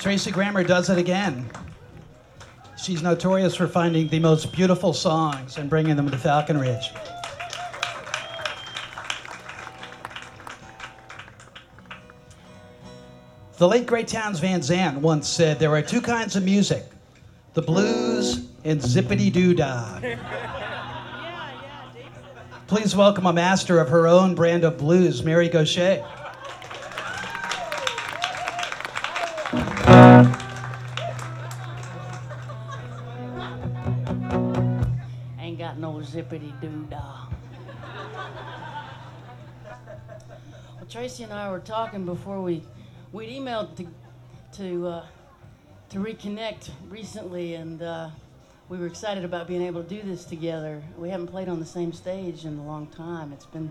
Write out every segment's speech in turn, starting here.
Tracy Grammer does it again. She's notorious for finding the most beautiful songs and bringing them to Falcon Ridge. The late great Townes Van Zandt once said, there are two kinds of music, the blues and zippity-doo-dah. Please welcome a master of her own brand of blues, Mary Gauthier. Ain't got no zippity-doo-dah. Well, Tracy and I were talking before we'd emailed to reconnect recently, and we were excited about being able to do this together. We haven't played on the same stage in a long time. It's been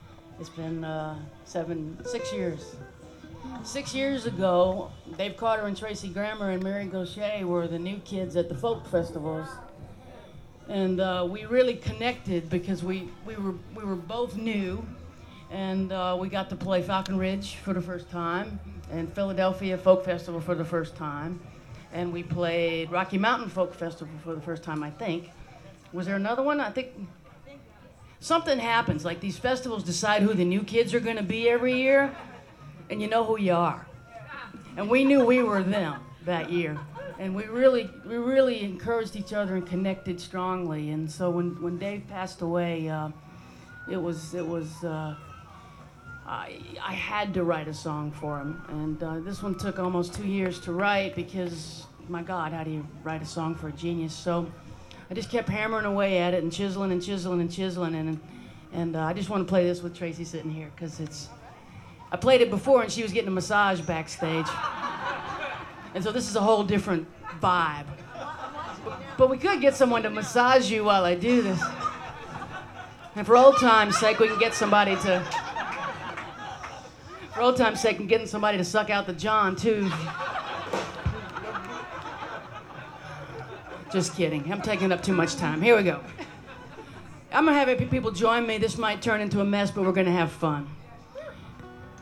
6 years. 6 years ago, Dave Carter and Tracy Grammer and Mary Gauthier were the new kids at the folk festivals, and we really connected because we were both new, and we got to play Falcon Ridge for the first time, and Philadelphia Folk Festival for the first time, and we played Rocky Mountain Folk Festival for the first time, I think. Was there another one? I think something happens, like these festivals decide who the new kids are going to be every year, and you know who you are. And we knew we were them that year, and we really encouraged each other and connected strongly. And so when Dave passed away, I had to write a song for him, and this one took almost 2 years to write because, my God, how do you write a song for a genius? So I just kept hammering away at it and chiseling and chiseling and chiseling, and I just want to play this with Tracy sitting here because I played it before and she was getting a massage backstage, and so this is a whole different vibe. But we could get someone to massage you while I do this, and for old time's sake, we can get somebody to. For old time's sake, I'm getting somebody to suck out the John, too. Just kidding. I'm taking up too much time. Here we go. I'm going to have people join me. This might turn into a mess, but we're going to have fun.